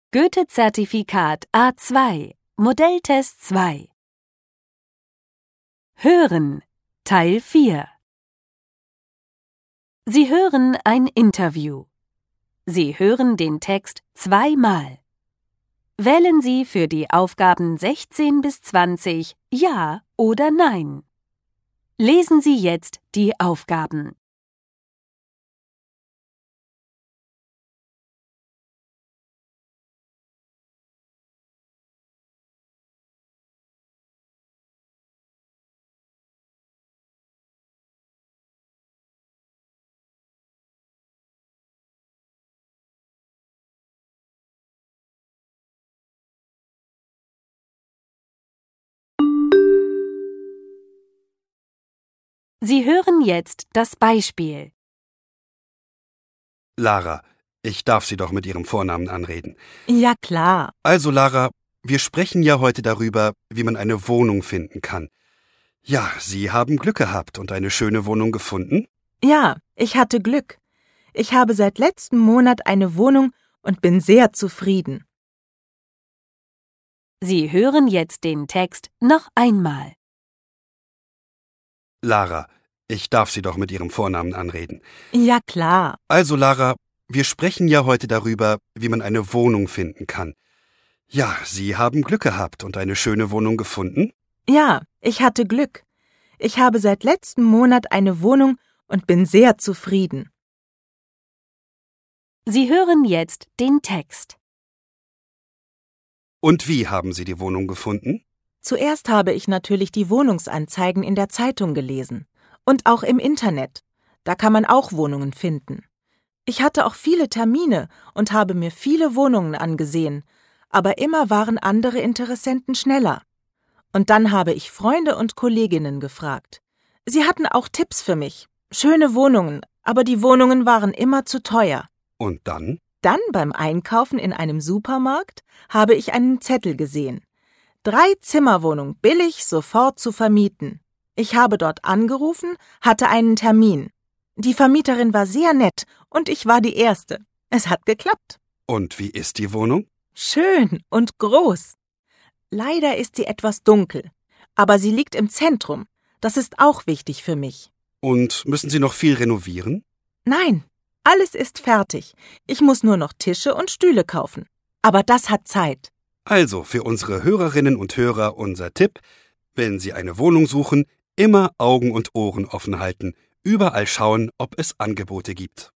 Goethe-Zertifikat A2 Modelltest 2 Hören Teil 4 Sie hören ein Interview. Sie hören den Text zweimal. Wählen Sie für die Aufgaben 16 bis 20 Ja oder Nein. Lesen Sie jetzt die Aufgaben. Sie hören jetzt das Beispiel. Lara, ich darf Sie doch mit Ihrem Vornamen anreden. Ja, klar. Also, Lara, wir sprechen ja heute darüber, wie man eine Wohnung finden kann. Ja, Sie haben Glück gehabt und eine schöne Wohnung gefunden? Ja, ich hatte Glück. Ich habe seit letztem Monat eine Wohnung und bin sehr zufrieden. Sie hören jetzt den Text noch einmal. Lara, ich darf Sie doch mit Ihrem Vornamen anreden. Ja, klar. Also, Lara, wir sprechen ja heute darüber, wie man eine Wohnung finden kann. Ja, Sie haben Glück gehabt und eine schöne Wohnung gefunden? Ja, ich hatte Glück. Ich habe seit letztem Monat eine Wohnung und bin sehr zufrieden. Sie hören jetzt den Text. Und wie haben Sie die Wohnung gefunden? Zuerst habe ich natürlich die Wohnungsanzeigen in der Zeitung gelesen. Und auch im Internet. Da kann man auch Wohnungen finden. Ich hatte auch viele Termine und habe mir viele Wohnungen angesehen, aber immer waren andere Interessenten schneller. Und dann habe ich Freunde und Kolleginnen gefragt. Sie hatten auch Tipps für mich. Schöne Wohnungen, aber die Wohnungen waren immer zu teuer. Und dann? Dann beim Einkaufen in einem Supermarkt habe ich einen Zettel gesehen. 3-Zimmerwohnung billig sofort zu vermieten. Ich habe dort angerufen, hatte einen Termin. Die Vermieterin war sehr nett und ich war die Erste. Es hat geklappt. Und wie ist die Wohnung? Schön und groß. Leider ist sie etwas dunkel, aber sie liegt im Zentrum. Das ist auch wichtig für mich. Und müssen Sie noch viel renovieren? Nein, alles ist fertig. Ich muss nur noch Tische und Stühle kaufen. Aber das hat Zeit. Also für unsere Hörerinnen und Hörer unser Tipp: Wenn Sie eine Wohnung suchen, immer Augen und Ohren offen halten, überall schauen, ob es Angebote gibt.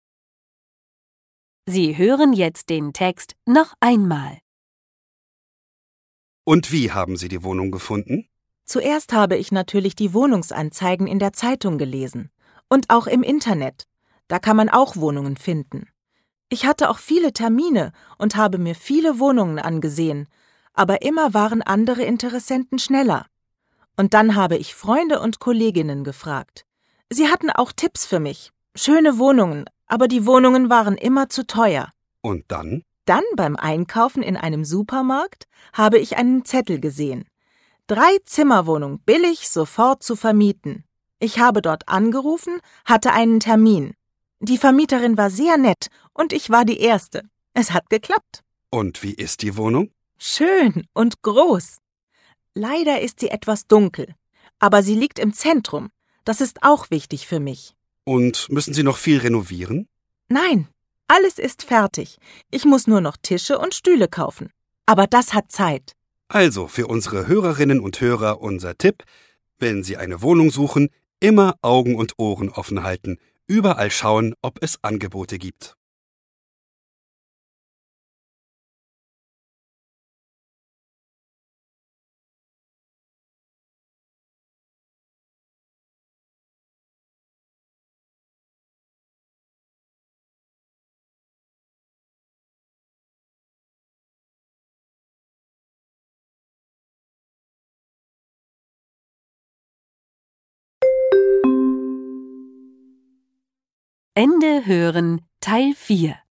Sie hören jetzt den Text noch einmal. Und wie haben Sie die Wohnung gefunden? Zuerst habe ich natürlich die Wohnungsanzeigen in der Zeitung gelesen. Und auch im Internet. Da kann man auch Wohnungen finden. Ich hatte auch viele Termine und habe mir viele Wohnungen angesehen, aber immer waren andere Interessenten schneller. Und dann habe ich Freunde und Kolleginnen gefragt. Sie hatten auch Tipps für mich. Schöne Wohnungen, aber die Wohnungen waren immer zu teuer. Und dann? Dann beim Einkaufen in einem Supermarkt habe ich einen Zettel gesehen. 3-Zimmerwohnung billig sofort zu vermieten. Ich habe dort angerufen, hatte einen Termin. Die Vermieterin war sehr nett und ich war die Erste. Es hat geklappt. Und wie ist die Wohnung? Schön und groß. Leider ist sie etwas dunkel, aber sie liegt im Zentrum. Das ist auch wichtig für mich. Und müssen Sie noch viel renovieren? Nein, alles ist fertig. Ich muss nur noch Tische und Stühle kaufen. Aber das hat Zeit. Also für unsere Hörerinnen und Hörer unser Tipp: Wenn Sie eine Wohnung suchen, immer Augen und Ohren offen halten, überall schauen, ob es Angebote gibt. Ende hören Teil 4